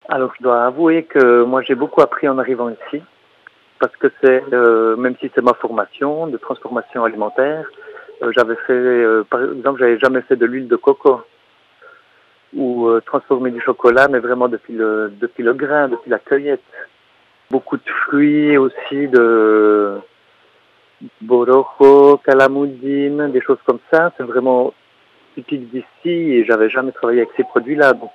Alors, je dois avouer que moi, j'ai beaucoup appris en arrivant ici, parce que même si c'est ma formation de transformation alimentaire, j'avais fait, par exemple, j'avais jamais fait de l'huile de coco ou transformer du chocolat, mais vraiment depuis le grain, depuis la cueillette. Beaucoup de fruits aussi, de borojo, calamoudine, des choses comme ça. C'est vraiment typique d'ici et j'avais jamais travaillé avec ces produits-là. Donc,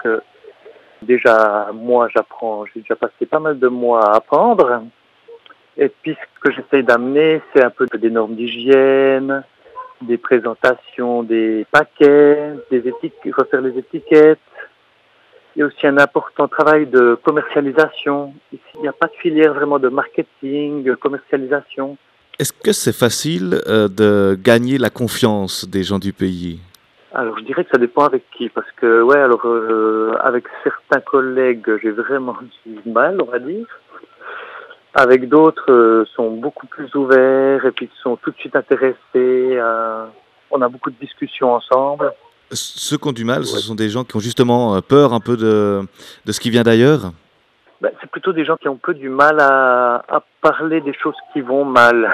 déjà, moi, j'ai déjà passé pas mal de mois à apprendre. Et puis, ce que j'essaye d'amener, c'est un peu des normes d'hygiène, des présentations des paquets, refaire les étiquettes. Il y a aussi un important travail de commercialisation. Ici, il n'y a pas de filière vraiment de marketing, commercialisation. Est-ce que c'est facile de gagner la confiance des gens du pays? Alors, je dirais que ça dépend avec qui, parce que, avec certains collègues, j'ai vraiment du mal, on va dire. Avec d'autres, sont beaucoup plus ouverts et puis sont tout de suite intéressés. On a beaucoup de discussions ensemble. Ceux qui ont du mal, ce Ouais. sont des gens qui ont justement peur un peu de ce qui vient d'ailleurs. Ben, c'est plutôt des gens qui ont un peu du mal à parler des choses qui vont mal.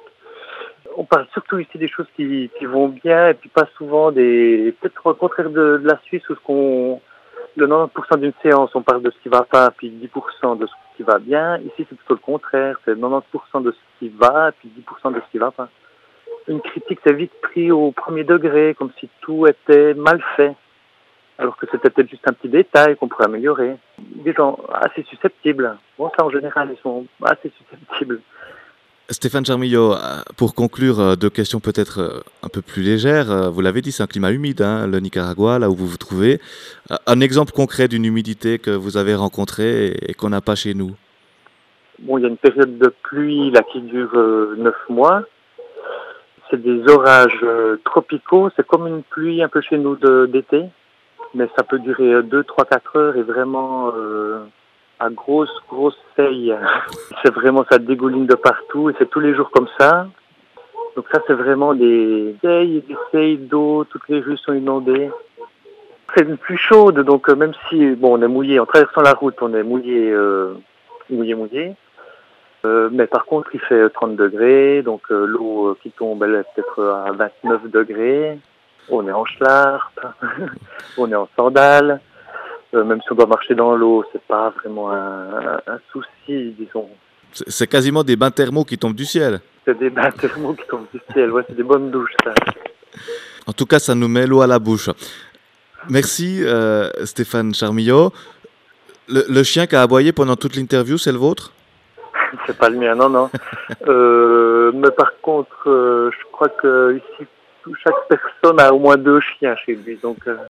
On parle surtout ici des choses qui vont bien et puis pas souvent peut-être au contraire de la Suisse où le 90% d'une séance, on parle de ce qui va pas, puis 10% de ce qui va bien. Ici, c'est plutôt le contraire. C'est 90% de ce qui va, puis 10% de ce qui va pas. Une critique, c'est vite pris au premier degré, comme si tout était mal fait. Alors que c'était peut-être juste un petit détail qu'on pourrait améliorer. Des gens assez susceptibles. Bon, ça, en général, ils sont assez susceptibles. Stéphane Charmillo, pour conclure, deux questions peut-être un peu plus légères. Vous l'avez dit, c'est un climat humide, hein, le Nicaragua, là où vous vous trouvez. Un exemple concret d'une humidité que vous avez rencontrée et qu'on n'a pas chez nous? Bon, il y a une période de pluie là qui dure 9 mois. C'est des orages tropicaux. C'est comme une pluie un peu chez nous d'été. Mais ça peut durer 2, 3, 4 heures et vraiment à grosse seille. C'est vraiment, ça dégouline de partout et c'est tous les jours comme ça. Donc ça, c'est vraiment des seilles d'eau, toutes les rues sont inondées. C'est une pluie chaude, donc même si, bon, on est mouillé, en traversant la route, on est mouillé. Mais par contre, il fait 30 degrés, donc l'eau qui tombe, elle est peut-être à 29 degrés. On est en schlarp, on est en sandales. Même si on doit marcher dans l'eau, c'est pas vraiment un souci, disons. C'est quasiment des bains thermaux qui tombent du ciel. C'est des bains thermaux qui tombent du ciel. Ouais, c'est des bonnes douches, ça. En tout cas, ça nous met l'eau à la bouche. Merci Stéphane Charmillo. Le chien qui a aboyé pendant toute l'interview, c'est le vôtre? C'est pas le mien, non. Mais par contre, je crois que ici, chaque personne a au moins 2 chiens chez lui, donc.